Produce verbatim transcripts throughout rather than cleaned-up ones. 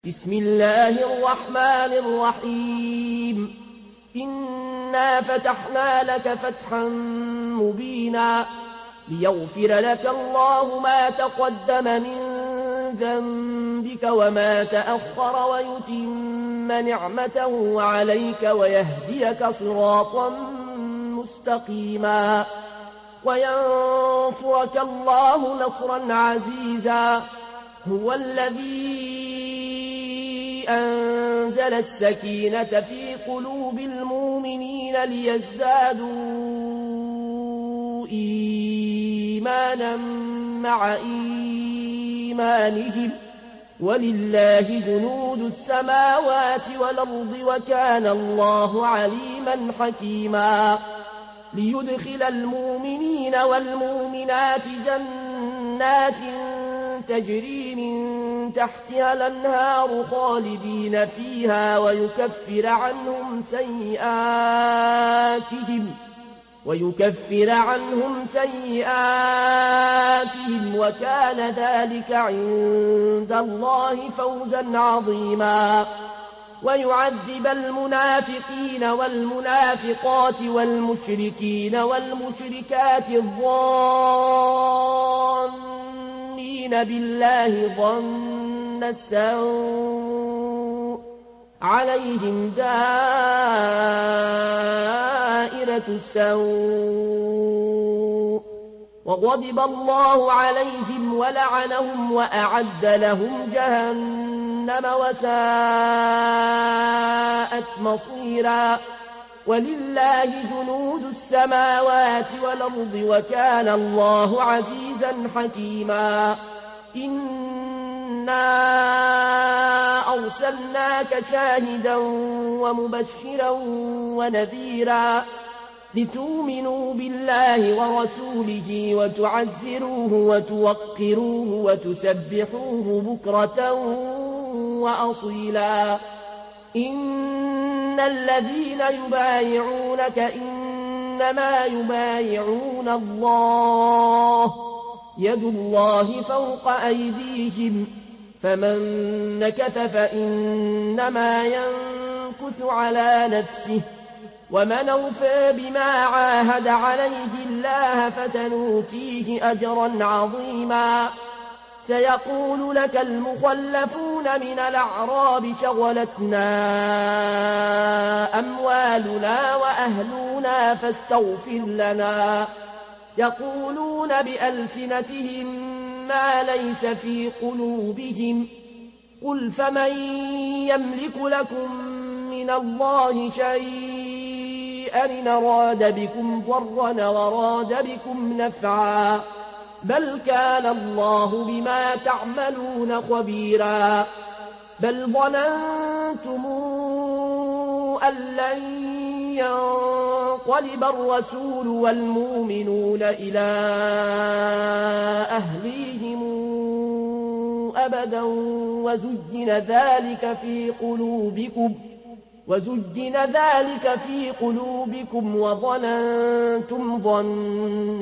بسم الله الرحمن الرحيم إنا فتحنا لك فتحا مبينا ليغفر لك الله ما تقدم من ذنبك وما تأخر ويتم نعمته عليك ويهديك صراطا مستقيما وينصرك الله نصرا عزيزا هو الذي أنزل السكينة في قلوب المؤمنين ليزدادوا إيمانا مع إيمانهم ولله جنود السماوات والأرض وكان الله عليما حكيما ليدخل المؤمنين والمؤمنات جنات تجري من تحتها الأنهار خالدين فيها ويكفر عنهم سيئاتهم ويكفر عنهم سيئاتهم وكان ذلك عند الله فوزا عظيما ويعذب المنافقين والمنافقات والمشركين والمشركات الظانين بالله ظن السوء عليهم دائرة السوء وغضب الله عليهم ولعنهم وأعد لهم جهنم وساءت مصيرا ولله جنود السماوات والأرض وكان الله عزيزا حكيما إنا أرسلناك شاهدا ومبشرا ونذيرا لتؤمنوا بالله ورسوله وتعزروه وتوقروه وتسبحوه بكرة وأصيلا إن الذين يبايعونك إنما يبايعون الله يد الله فوق أيديهم فمن نكث فإنما ينكث على نفسه ومن أوفى بما عاهد عليه الله فسنؤتيه أجرا عظيما سيقول لك المخلفون من الأعراب شغلتنا أموالنا وأهلنا فاستغفر لنا يقولون بألسنتهم ما ليس في قلوبهم قل فمن يملك لكم من الله شيئا إن أراد بكم ضرا وراد بكم نفعا بل كان الله بما تعملون خبيرا بل ظننتم أن لن ينقلب الرسول والمؤمنون إلى أهليهم أبدا وزين ذلك في قلوبكم وزين ذلك في قلوبكم وظننتم ظن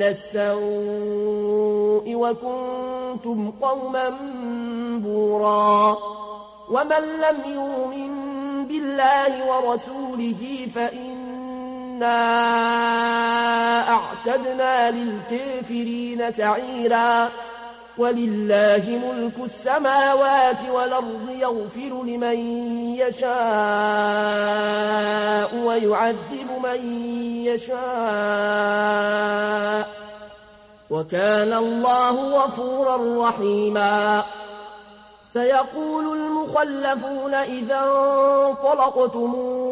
السوء وكنتم قوما بورا ومن لم يؤمن بالله ورسوله فإنا أعتدنا للكافرين سعيرا ولله ملك السماوات والأرض يغفر لمن يشاء ويعذب من يشاء وكان الله غفورا رحيما سيقول المخلفون إذا انطلقتم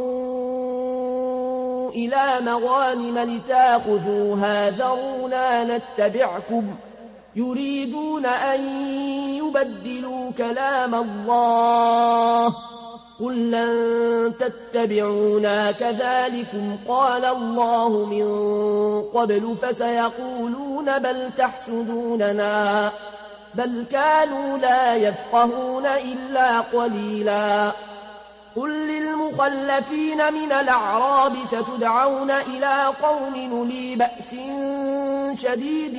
إلى مغانم لتاخذوها ذرونا نتبعكم يريدون أن يبدلوا كلام الله قل لن تتبعونا كذلكم قال الله من قبل فسيقولون بل تحسدوننا بل كانوا لا يفقهون إلا قليلا قل للمخلفين من الأعراب ستدعون إلى قوم أولي بأس شديد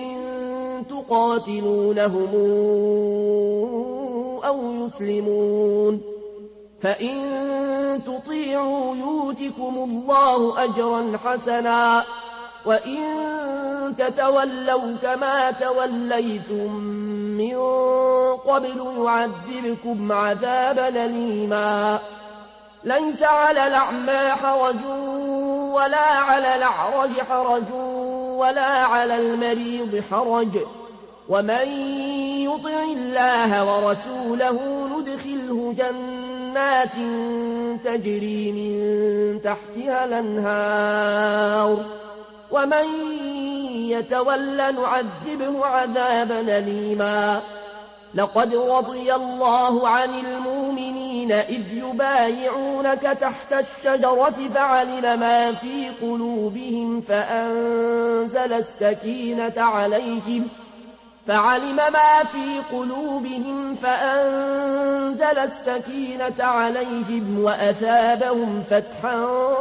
تقاتلونهم أو يسلمون فإن تطيعوا يؤتكم الله أجرا حسنا وإن تتولوا كما توليتم من قبل يعذبكم عذابا أليما ليس على الأعمى حرج ولا على الأعرج حرج ولا على المريض حرج ومن يطع الله ورسوله ندخله جنات تجري من تحتها الأنهار ومن يتولى نعذبه عذابا أليما لقد رضي الله عن المؤمنين إذ يبايعونك تحت الشجرة فعلم ما في قلوبهم فأنزل السكينة عليهم فعلم ما في قلوبهم فأنزل السكينة عليهم وأثابهم فتحا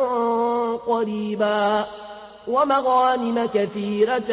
قريبا ومغانم كثيرة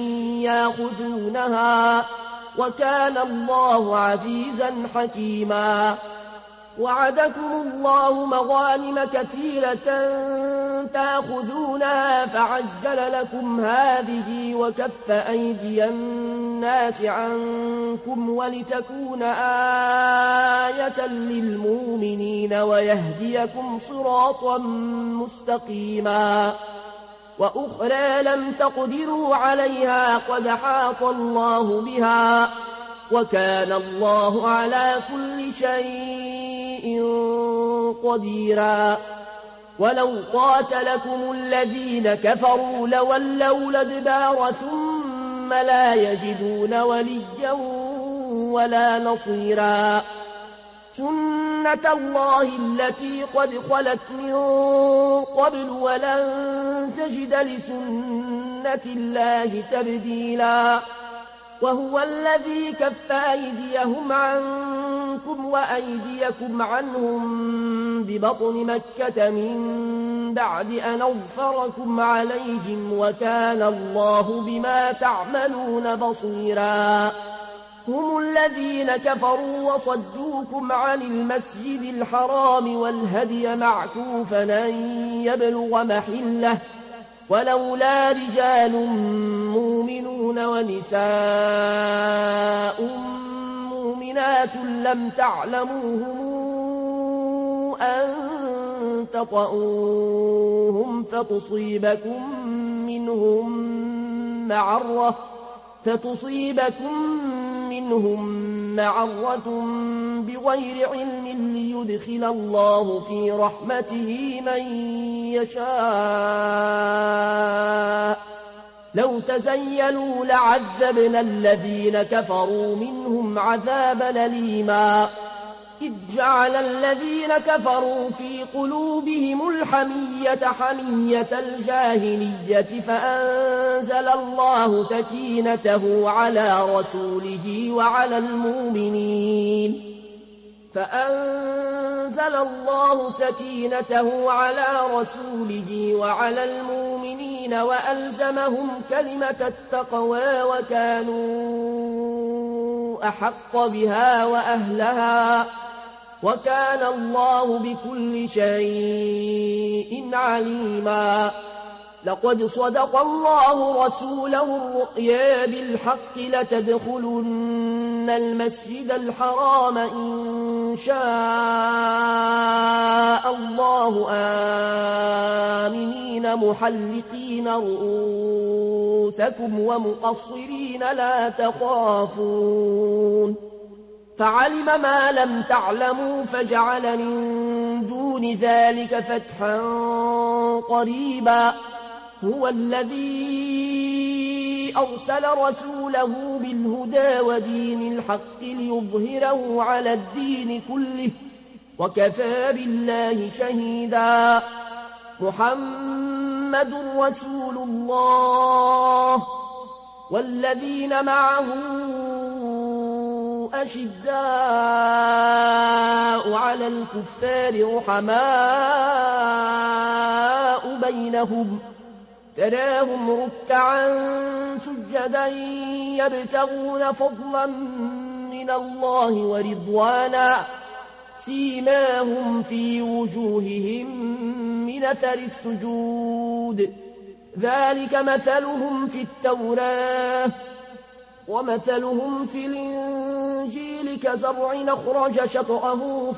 ياخذونها وكان الله عزيزا حكيما وعدكم الله مغانم كثيرة تاخذونها فعجل لكم هذه وكف أيدي الناس عنكم ولتكون آية للمؤمنين ويهديكم صراطا مستقيما وأخرى لم تقدروا عليها قد حاط الله بها وكان الله على كل شيء قديرا ولو قاتلكم الذين كفروا لولوا الأدبار ثم لا يجدون وليا ولا نصيرا سنة الله التي قد خلت من قبل ولن تجد لسنة الله تبديلا وهو الذي كف أيديهم عنكم وأيديكم عنهم ببطن مكة من بعد أن أظفركم عليهم وكان الله بما تعملون بصيرا هم الذين كفروا وصدوكم عن المسجد الحرام والهدي معكوفا أن يبلغ محله ولولا رجال مؤمنون ونساء مؤمنات لم تعلموهم أن تطؤوهم فتصيبكم منهم معرة فتصيبكم منهم معرة بغير علم ليدخل الله في رحمته من يشاء لو تزيلوا لعذبنا الذين كفروا منهم عذابا أليما إذ جعل الذين كفروا في قلوبهم الحمية حمية الجاهلية فأنزل الله سكينته على رسوله وعلى المؤمنين فأنزل الله سكينته على رسوله وعلى المؤمنين وألزمهم كلمة التقوى وكانوا أحق بها وأهلها وكان الله بكل شيء عليما لقد صدق الله رسوله الرؤيا بالحق لتدخلن المسجد الحرام إن شاء الله آمنين محلقين رؤوسكم ومقصرين لا تخافون فعلم ما لم تعلموا فجعل من دون ذلك فتحا قريبا هو الذي أرسل رسوله بالهدى ودين الحق ليظهره على الدين كله وكفى بالله شهيدا محمد رسول الله والذين معه أشداء على الكفار رحماء بينهم تراهم ركعا سجدا يبتغون فضلا من الله ورضوانا سيماهم في وجوههم من أثر السجود ذلك مثلهم في التوراة ومثلهم في الإنجيل كزرع أخرج شطأه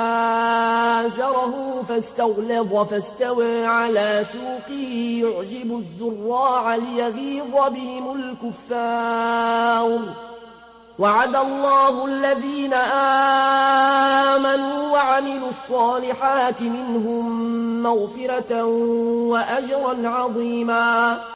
فآزره فاستغلظ فاستوى على سوقه يعجب الزراع ليغيظ بهم الكفار وعد الله الذين آمنوا وعملوا الصالحات منهم مغفرة وأجرا عظيما.